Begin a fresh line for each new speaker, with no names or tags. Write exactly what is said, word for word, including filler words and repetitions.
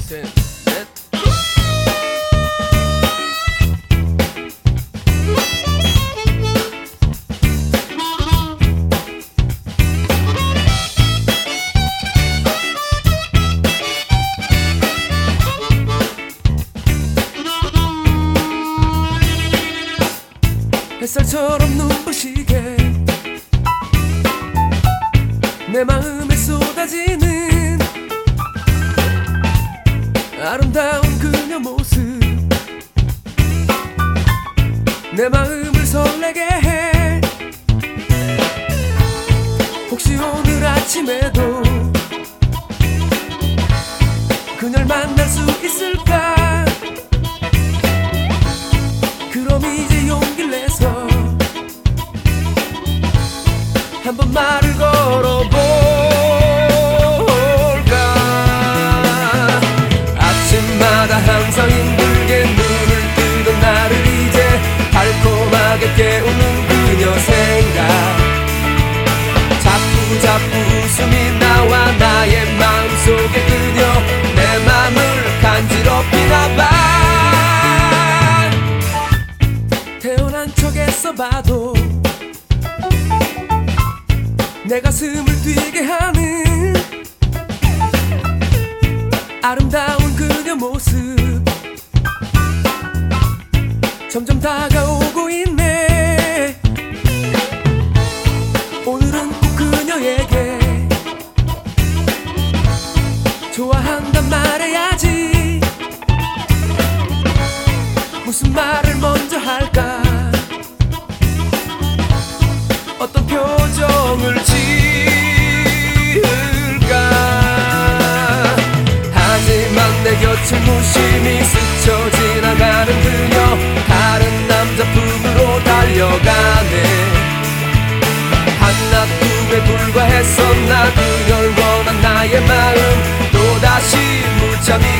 셋, 넷. 햇살처럼 눈부시게 내 마음에 쏟아지는 아름다운 그녀 모습, 내 마음을 설레게 해. 혹시 오늘 아침에도 그녀를 만날 수 있을까? 그럼 이제 용기를 내서 한번 말을 걸어볼까? 아침마다 항상 힘들게 눈을 뜨던 나를 이제 달콤하게 깨우는 그녀 생각, 자꾸 자꾸 웃음이 나와 나의 마음속에 그녀 내 맘을 간지럽히나봐. 태어난 척에서 봐도 내 가슴을 뛰게 하는 아름다운 그녀 모습, 점점 다가오고 있네. 오늘은 꼭 그녀에게 좋아한단 말해야지. 무슨 말을 먼저 할까? 어떤 표정을 지을까? 하지만 내 곁을 무심히 스쳐 지나가는 그녀, 다른 남자 품으로 달려가네. 한낮 꿈에 불과했었나? 그녀를 원한 나의 마음 또다시 무참히